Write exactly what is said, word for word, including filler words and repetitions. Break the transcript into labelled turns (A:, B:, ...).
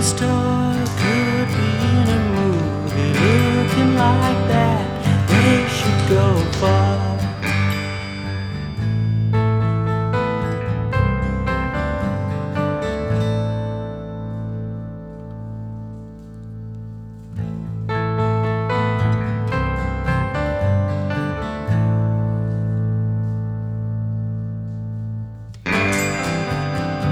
A: star could be in a movie looking like that. They should go far.